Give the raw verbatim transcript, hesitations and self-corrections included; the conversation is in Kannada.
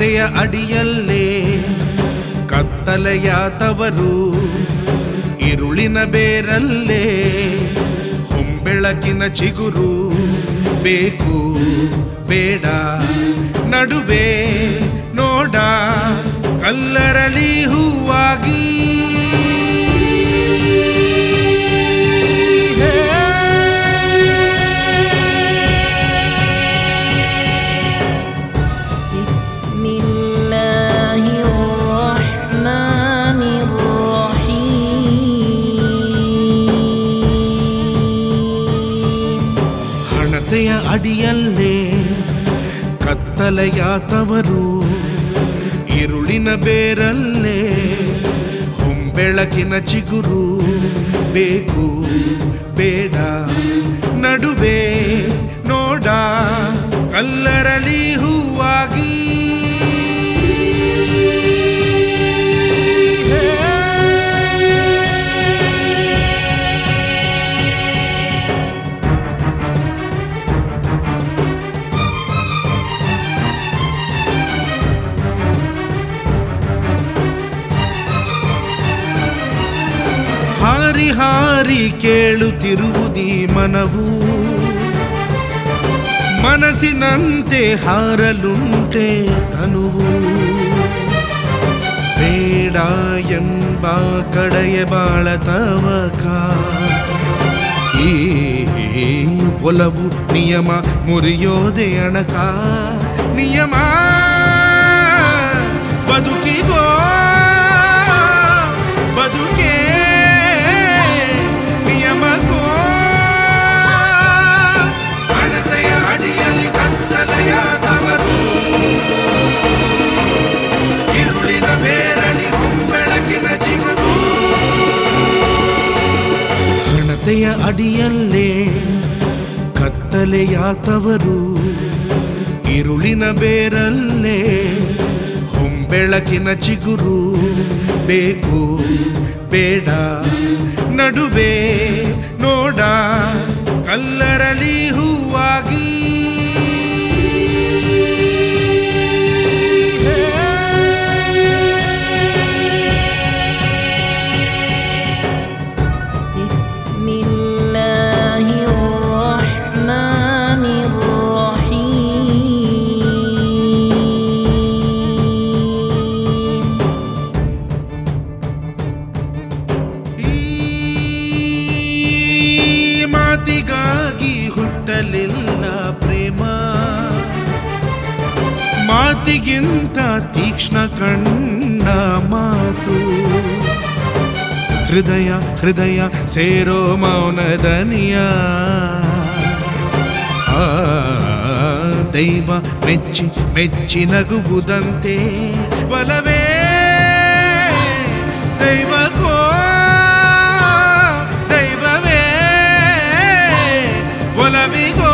ಹಣತೆಯ ಅಡಿಯಲ್ಲೇ ಕತ್ತಲೆಯ ತವರು, ಇರುಳಿನ ಬೇರಲ್ಲೇ ಹೊಂಬೆಳಕಿನ ಚಿಗುರು. ಬೇಕು ಬೇಡ ನಡುವೆ ನೋಡ, ಕಲ್ಲರಲಿ ಹೂವಾಗಿ. ಹಣತೆಯ ಅಡಿಯಲ್ಲೇ ಕತ್ತಲೆಯ ತವರು, ಇರುಳಿನ ಬೇರಲ್ಲೇ ಹೊಂಬೆಳಕಿನ ಚಿಗುರು. ಬೇಕು ಬೇಡ ನಡುವೆ ನೋಡ, ಕಲ್ಲರಲಿ ಹೂವಾಗಿ. ಹಾರಿ ಹಾರಿ ಕೇಳುತ್ತಿರುವುದೀ ಮನವು, ಮನಸ್ಸಿನಂತೆ ಹಾರಲುಂಟೆ ತನುವು. ಬೇಡ ಎಂಬ ಕಡೆಯ ಬಾಳ ತವಕ, ಈ ಒಲವು ನಿಯಮ ಮುರಿಯೋದೆ ಅಣಕ. ನಿಯಮ ಬದುಕಿಗೋ ಬದುಕೆ ನಿಯಮಗೋ. ಹಣತೆಯ ಅಡಿಯಲ್ಲಿ ಕತ್ತಲೆಯ ತವರು, ಇರುಳಿನ ಬೇರಳಿ ಹೊಂಬೆಳಕಿನ ಚಿಗುರು. ಹಣತೆಯ ಅಡಿಯಲ್ಲೇ ಕತ್ತಲೆಯ ತವರು, ಇರುಳಿನ ಬೇರಲ್ಲೇ ಹೊಂಬೆಳಕಿನ ಚಿಗುರು. ಬೇಕು ಬೇಡ ನಡುವೆ ನೋಡ, ಕಲ್ಲರಲಿ ಹೂವಾಗಿ. ಮಾತಿಗಾಗಿ ಹುಟ್ಟಲಿಲ್ಲ ಪ್ರೇಮ, ಮಾತಿಗಿಂತ ತೀಕ್ಷ್ಣ ಕಣ್ಣ ಮಾತು. ಹೃದಯ ಹೃದಯ ಸೇರೋ ಮೌನದನಿಯ, ಆ ದೈವ ಮೆಚ್ಚಿ ಮೆಚ್ಚಿ ನಗುವುದಂತೆ. ಒಲವೇ ದೈವಕೋ ಒಲವಿಗೋ.